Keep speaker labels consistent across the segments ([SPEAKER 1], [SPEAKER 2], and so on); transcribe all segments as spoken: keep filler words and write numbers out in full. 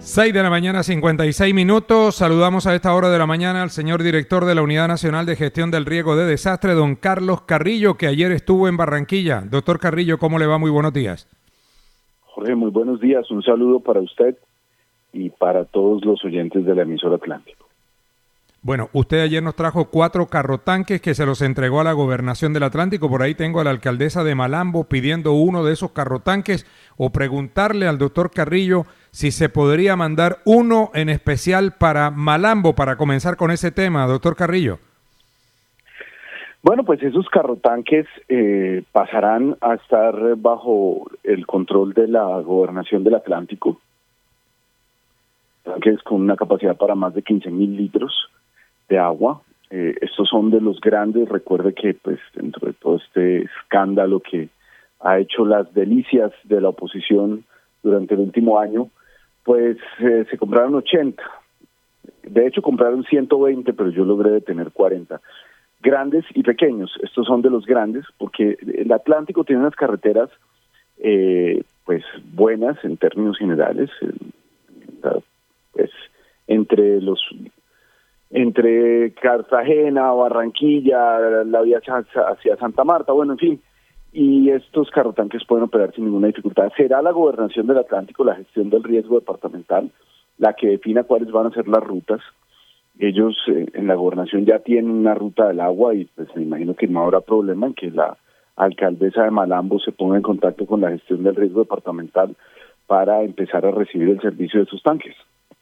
[SPEAKER 1] seis de la mañana, cincuenta y seis minutos. Saludamos a esta hora de la mañana al señor director de la Unidad Nacional de Gestión del Riesgo de Desastre, don Carlos Carrillo, que ayer estuvo en Barranquilla. Doctor Carrillo, ¿cómo le va? Muy buenos días.
[SPEAKER 2] Jorge, muy buenos días. Un saludo para usted y para todos los oyentes de la emisora Atlántico.
[SPEAKER 1] Bueno, usted ayer nos trajo cuatro carrotanques que se los entregó a la Gobernación del Atlántico. Por ahí tengo a la alcaldesa de Malambo pidiendo uno de esos carrotanques, o preguntarle al doctor Carrillo si se podría mandar uno en especial para Malambo, para comenzar con ese tema, doctor Carrillo.
[SPEAKER 2] Bueno, pues esos carrotanques eh, pasarán a estar bajo el control de la Gobernación del Atlántico, tanques con una capacidad para más de quince mil litros de agua. Eh, estos son de los grandes. Recuerde que pues dentro de todo este escándalo que ha hecho las delicias de la oposición durante el último año, pues eh, se compraron ochenta. De hecho compraron ciento veinte, pero yo logré detener cuarenta. Grandes y pequeños. Estos son de los grandes porque el Atlántico tiene unas carreteras eh, pues buenas en términos generales. Eh, pues entre los entre Cartagena, Barranquilla, la vía hacia Santa Marta, bueno, en fin, y estos carrotanques pueden operar sin ninguna dificultad. Será la Gobernación del Atlántico, la gestión del riesgo departamental, la que defina cuáles van a ser las rutas. Ellos eh, en la Gobernación ya tienen una ruta del agua y pues me imagino que no habrá problema en que la alcaldesa de Malambo se ponga en contacto con la gestión del riesgo departamental para empezar a recibir el servicio de esos tanques.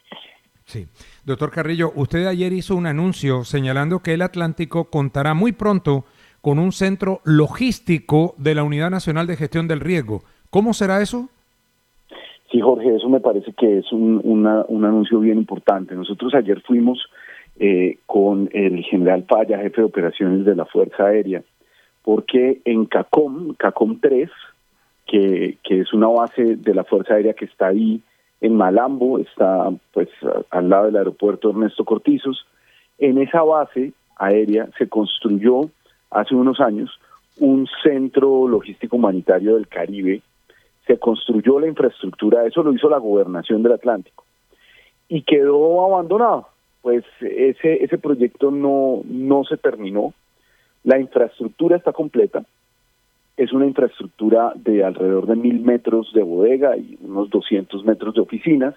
[SPEAKER 1] Sí. Doctor Carrillo, usted ayer hizo un anuncio señalando que el Atlántico contará muy pronto con un centro logístico de la Unidad Nacional de Gestión del Riesgo. ¿Cómo será eso?
[SPEAKER 2] Sí, Jorge, eso me parece que es un, una, un anuncio bien importante. Nosotros ayer fuimos eh, con el general Falla, jefe de operaciones de la Fuerza Aérea, porque en CACOM, CACOM tres, que, que es una base de la Fuerza Aérea que está ahí, en Malambo, está pues al lado del aeropuerto Ernesto Cortizos. En esa base aérea se construyó hace unos años un centro logístico humanitario del Caribe. Se construyó la infraestructura, eso lo hizo la Gobernación del Atlántico, y quedó abandonado. Pues ese ese proyecto no, no se terminó. La infraestructura está completa. Es una infraestructura de alrededor de mil metros de bodega y unos doscientos metros de oficinas.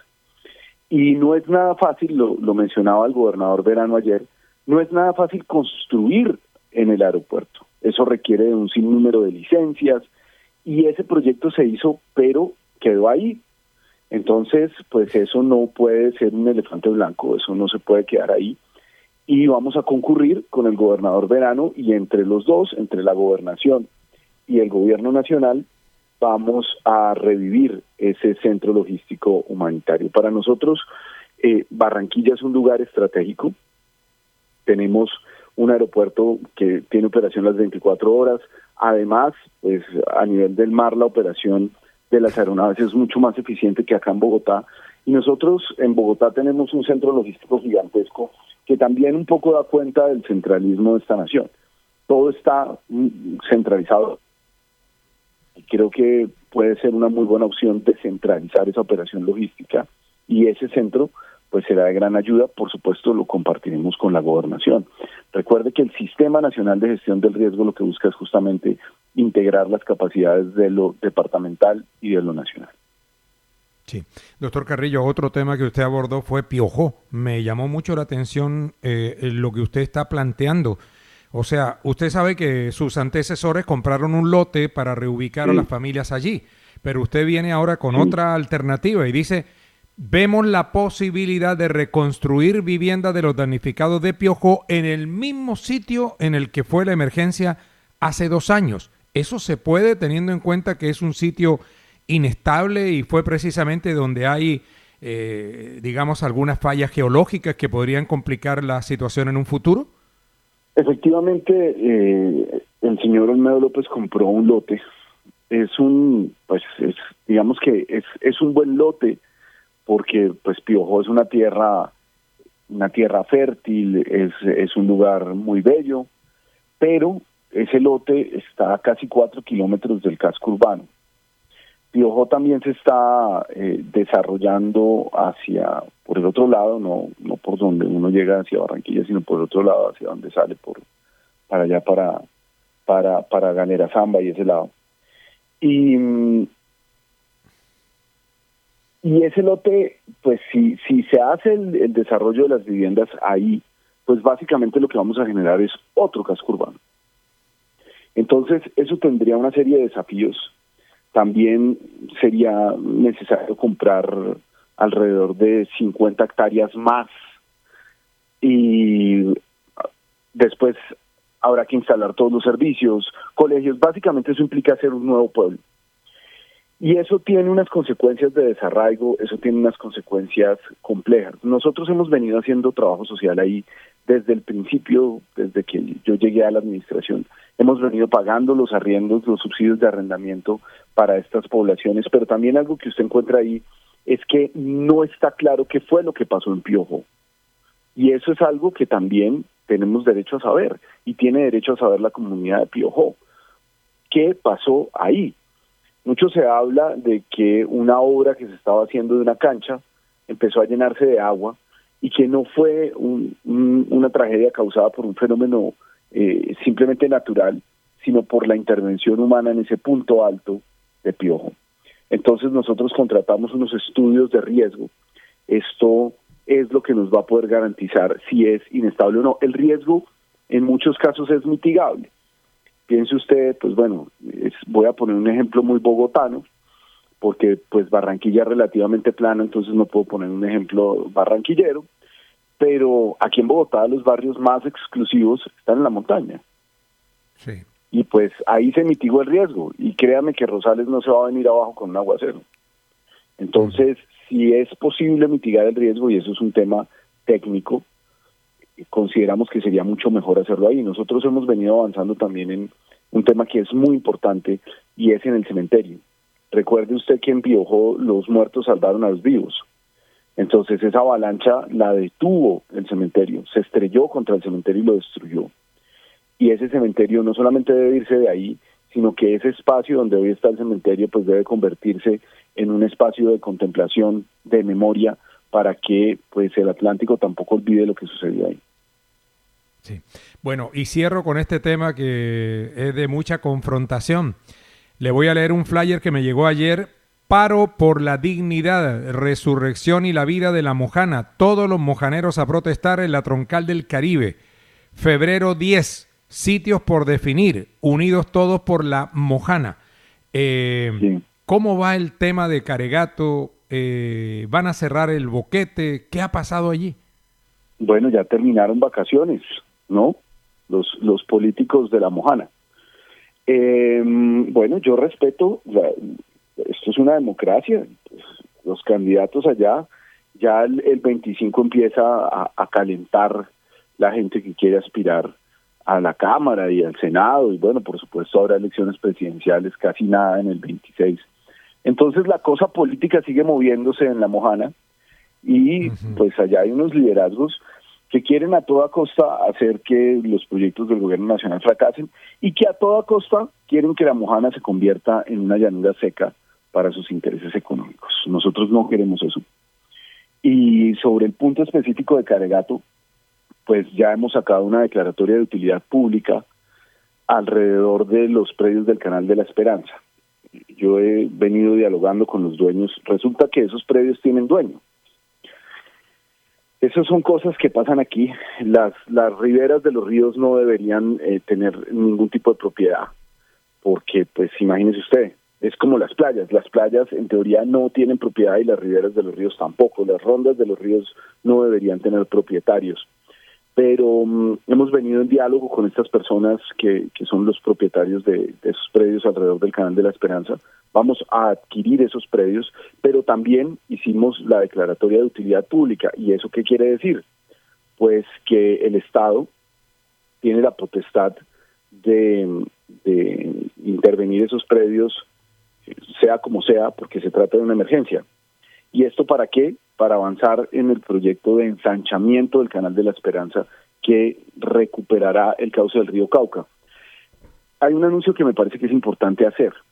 [SPEAKER 2] Y no es nada fácil, lo, lo mencionaba el gobernador Verano ayer, no es nada fácil construir en el aeropuerto. Eso requiere de un sinnúmero de licencias y ese proyecto se hizo, pero quedó ahí. Entonces, pues eso no puede ser un elefante blanco, eso no se puede quedar ahí. Y vamos a concurrir con el gobernador Verano y entre los dos, entre la gobernación y el gobierno nacional, vamos a revivir ese centro logístico humanitario. Para nosotros, eh, Barranquilla es un lugar estratégico. Tenemos un aeropuerto que tiene operación las veinticuatro horas. Además, pues a nivel del mar, la operación de las aeronaves es mucho más eficiente que acá en Bogotá. Y nosotros en Bogotá tenemos un centro logístico gigantesco que también un poco da cuenta del centralismo de esta nación. Todo está centralizado. Y creo que puede ser una muy buena opción descentralizar esa operación logística y ese centro pues será de gran ayuda. Por supuesto lo compartiremos con la gobernación. Recuerde que el Sistema Nacional de Gestión del Riesgo lo que busca es justamente integrar las capacidades de lo departamental y de lo nacional.
[SPEAKER 1] Sí. Doctor Carrillo, otro tema que usted abordó fue Piojó. Me llamó mucho la atención eh, lo que usted está planteando. O sea, usted sabe que sus antecesores compraron un lote para reubicar sí. a las familias allí, pero usted viene ahora con sí. otra alternativa y dice, vemos la posibilidad de reconstruir viviendas de los damnificados de Piojó en el mismo sitio en el que fue la emergencia hace dos años. ¿Eso se puede teniendo en cuenta que es un sitio inestable y fue precisamente donde hay, eh, digamos, algunas fallas geológicas que podrían complicar la situación en un futuro?
[SPEAKER 2] Efectivamente, eh, el señor Olmedo López compró un lote. Es un, pues, es, digamos que es, es un buen lote porque, pues, Piojó es una tierra, una tierra fértil, es, es un lugar muy bello, pero ese lote está a casi cuatro kilómetros del casco urbano. Piojó también se está eh, desarrollando hacia, por el otro lado, no no por donde uno llega hacia Barranquilla, sino por el otro lado, hacia donde sale, por para allá, para para para Ganera Zamba y ese lado. Y, y ese lote, pues si, si se hace el, el desarrollo de las viviendas ahí, pues básicamente lo que vamos a generar es otro casco urbano. Entonces, eso tendría una serie de desafíos. También sería necesario comprar alrededor de cincuenta hectáreas más y después habrá que instalar todos los servicios, colegios. Básicamente eso implica hacer un nuevo pueblo. Y eso tiene unas consecuencias de desarraigo, eso tiene unas consecuencias complejas. Nosotros hemos venido haciendo trabajo social ahí desde el principio, desde que yo llegué a la administración. Hemos venido pagando los arriendos, los subsidios de arrendamiento para estas poblaciones, pero también algo que usted encuentra ahí es que no está claro qué fue lo que pasó en Piojó. Y eso es algo que también tenemos derecho a saber, y tiene derecho a saber la comunidad de Piojó. ¿Qué pasó ahí? Mucho se habla de que una obra que se estaba haciendo de una cancha empezó a llenarse de agua y que no fue un, un, una tragedia causada por un fenómeno eh, simplemente natural, sino por la intervención humana en ese punto alto de Piojó. Entonces nosotros contratamos unos estudios de riesgo. Esto es lo que nos va a poder garantizar si es inestable o no. El riesgo en muchos casos es mitigable. Piense usted, pues bueno, es, voy a poner un ejemplo muy bogotano, porque pues Barranquilla es relativamente plano, entonces no puedo poner un ejemplo barranquillero, pero aquí en Bogotá los barrios más exclusivos están en la montaña.
[SPEAKER 1] Sí.
[SPEAKER 2] Y pues ahí se mitigó el riesgo, y créame que Rosales no se va a venir abajo con un aguacero. Entonces, mm. si es posible mitigar el riesgo, y eso es un tema técnico, consideramos que sería mucho mejor hacerlo ahí. Nosotros hemos venido avanzando también en un tema que es muy importante, y es en el cementerio. Recuerde usted que en Piojó los muertos salvaron a los vivos. Entonces esa avalancha la detuvo el cementerio, se estrelló contra el cementerio y lo destruyó. Y ese cementerio no solamente debe irse de ahí, sino que ese espacio donde hoy está el cementerio pues debe convertirse en un espacio de contemplación, de memoria, para que pues el Atlántico tampoco olvide lo que sucedió ahí.
[SPEAKER 1] Sí. Bueno, y cierro con este tema que es de mucha confrontación. Le voy a leer un flyer que me llegó ayer. Paro por la dignidad, resurrección y la vida de la mojana. Todos los mojaneros a protestar en la Troncal del Caribe. Febrero diez, sitios por definir, unidos todos por la mojana. Eh, sí. ¿Cómo va el tema de Caregato? Eh, ¿Van a cerrar el boquete? ¿Qué ha pasado allí?
[SPEAKER 2] Bueno, ya terminaron vacaciones, ¿no? Los, los políticos de la mojana. Eh, bueno, yo respeto, la, esto es una democracia, pues, los candidatos allá, ya el, el veinticinco empieza a, a calentar la gente que quiere aspirar a la Cámara y al Senado, y bueno, por supuesto habrá elecciones presidenciales, casi nada en el veintiséis. Entonces la cosa política sigue moviéndose en la mojana, y uh-huh. pues allá hay unos liderazgos que quieren a toda costa hacer que los proyectos del gobierno nacional fracasen, y que a toda costa quieren que la mojana se convierta en una llanura seca para sus intereses económicos. Nosotros no queremos eso. Y sobre el punto específico de Caregato, pues ya hemos sacado una declaratoria de utilidad pública alrededor de los predios del Canal de la Esperanza. Yo he venido dialogando con los dueños. Resulta que esos predios tienen dueño. Esas son cosas que pasan aquí. Las, las riberas de los ríos no deberían eh, tener ningún tipo de propiedad, porque, pues, imagínese usted, es como las playas. Las playas, en teoría, no tienen propiedad, y las riberas de los ríos tampoco. Las rondas de los ríos no deberían tener propietarios. Pero um, hemos venido en diálogo con estas personas que, que son los propietarios de, de esos predios alrededor del Canal de la Esperanza. Vamos a adquirir esos predios, pero también hicimos la declaratoria de utilidad pública. ¿Y eso qué quiere decir? Pues que el Estado tiene la potestad de, de intervenir esos predios, sea como sea, porque se trata de una emergencia. ¿Y esto para qué? Para avanzar en el proyecto de ensanchamiento del Canal de la Esperanza, que recuperará el cauce del río Cauca. Hay un anuncio que me parece que es importante hacer.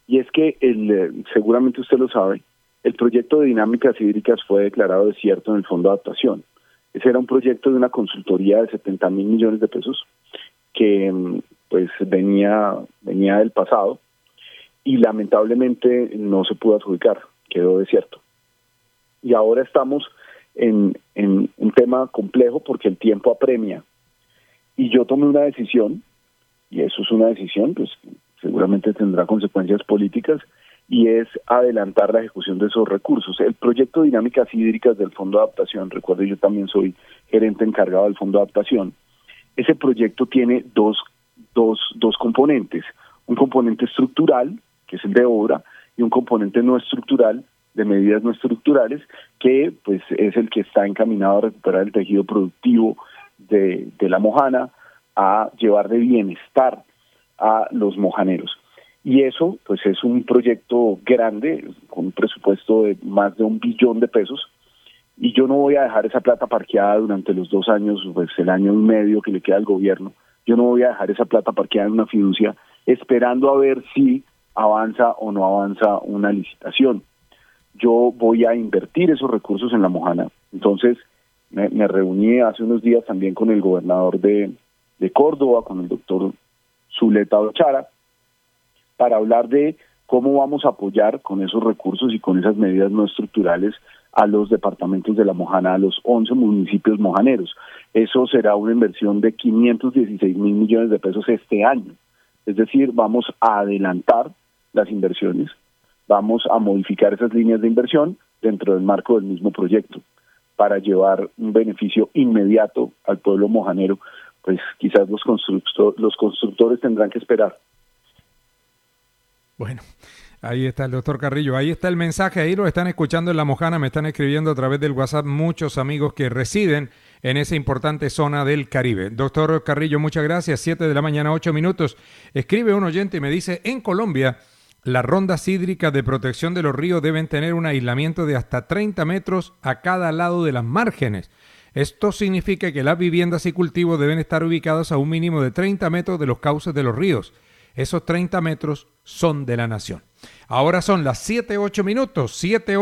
[SPEAKER 2] y es que el, eh, seguramente usted lo sabe, el proyecto de dinámicas hídricas fue declarado desierto en el Fondo de Adaptación. Ese era un proyecto de una consultoría de setenta mil millones de pesos que pues venía, venía del pasado y lamentablemente no se pudo adjudicar, quedó desierto. Y ahora estamos en, en un tema complejo porque el tiempo apremia. Y yo tomé una decisión, y eso es una decisión, pues seguramente tendrá consecuencias políticas, y es adelantar la ejecución de esos recursos. El proyecto de dinámicas hídricas del Fondo de Adaptación, recuerde, yo también soy gerente encargado del Fondo de Adaptación, ese proyecto tiene dos, dos, dos componentes, un componente estructural, que es el de obra, y un componente no estructural, de medidas no estructurales, que pues es el que está encaminado a recuperar el tejido productivo de, de la mojana, a llevar de bienestar a los mojaneros. Y eso pues es un proyecto grande, con un presupuesto de más de un billón de pesos, y yo no voy a dejar esa plata parqueada durante los dos años, pues el año y medio que le queda al gobierno. Yo no voy a dejar esa plata parqueada en una fiducia esperando a ver si avanza o no avanza una licitación. Yo voy a invertir esos recursos en la mojana. Entonces me, me reuní hace unos días también con el gobernador de, de Córdoba, con el doctor Zuleta Ochara, para hablar de cómo vamos a apoyar con esos recursos y con esas medidas no estructurales a los departamentos de la Mojana, a los once municipios mojaneros. Eso será una inversión de quinientos dieciséis mil millones de pesos este año. Es decir, vamos a adelantar las inversiones, vamos a modificar esas líneas de inversión dentro del marco del mismo proyecto para llevar un beneficio inmediato al pueblo mojanero. Pues quizás los, constructor, los constructores tendrán que esperar.
[SPEAKER 1] Bueno, ahí está el doctor Carrillo, ahí está el mensaje, ahí lo están escuchando en La Mojana, me están escribiendo a través del WhatsApp muchos amigos que residen en esa importante zona del Caribe. Doctor Carrillo, muchas gracias, siete de la mañana, ocho minutos. Escribe un oyente y me dice, en Colombia, las rondas hídricas de protección de los ríos deben tener un aislamiento de hasta treinta metros a cada lado de las márgenes. Esto significa que las viviendas y cultivos deben estar ubicados a un mínimo de treinta metros de los cauces de los ríos. Esos treinta metros son de la nación. Ahora son las siete, ocho minutos, siete